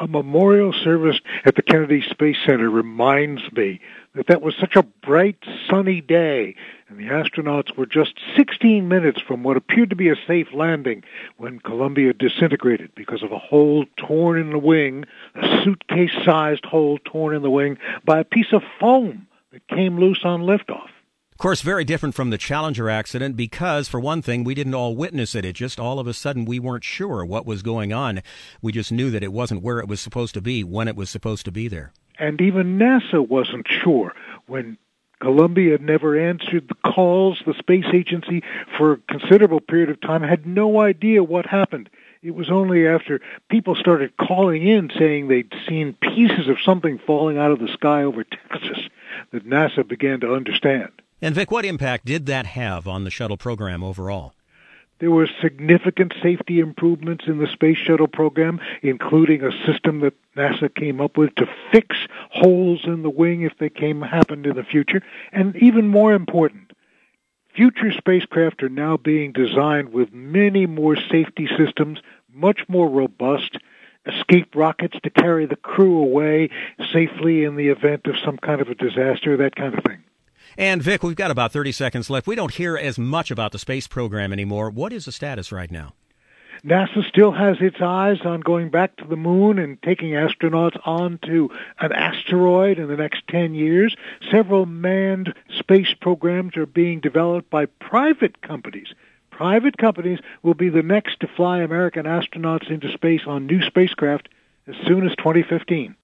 A memorial service at the Kennedy Space Center reminds me that was such a bright, sunny day, and the astronauts were just 16 minutes from what appeared to be a safe landing when Columbia disintegrated because of a hole torn in the wing, a suitcase-sized hole torn in the wing by a piece of foam that came loose on liftoff. Of course, very different from the Challenger accident because, for one thing, we didn't all witness it. It just all of a sudden we weren't sure what was going on. We just knew that it wasn't where it was supposed to be when it was supposed to be there. And even NASA wasn't sure. When Columbia never answered the calls, the space agency, for a considerable period of time, had no idea what happened. It was only after people started calling in saying they'd seen pieces of something falling out of the sky over Texas that NASA began to understand. And Vic, what impact did that have on the shuttle program overall? There were significant safety improvements in the Space Shuttle program, including a system that NASA came up with to fix holes in the wing if they happened in the future. And even more important, future spacecraft are now being designed with many more safety systems, much more robust, escape rockets to carry the crew away safely in the event of some kind of a disaster, that kind of thing. And Vic, we've got about 30 seconds left. We don't hear as much about the space program anymore. What is the status right now? NASA still has its eyes on going back to the moon and taking astronauts onto an asteroid in the next 10 years. Several manned space programs are being developed by private companies. Private companies will be the next to fly American astronauts into space on new spacecraft as soon as 2015.